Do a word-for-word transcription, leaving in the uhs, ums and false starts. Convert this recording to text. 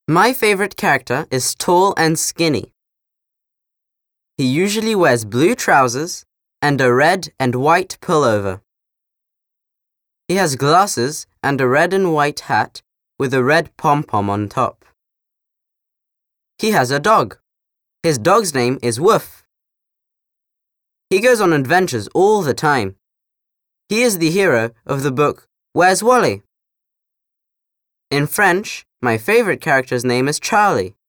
My favorite character is tall and skinny. He usually wears blue trousers and a red and white pullover. He has glasses and a red and white hat with a red pom-pom on top. He has a dog. His dog's name is Woof. He goes on adventures all the time. He is the hero of the book Where's Wally? In French, my favorite character's name is Charlie.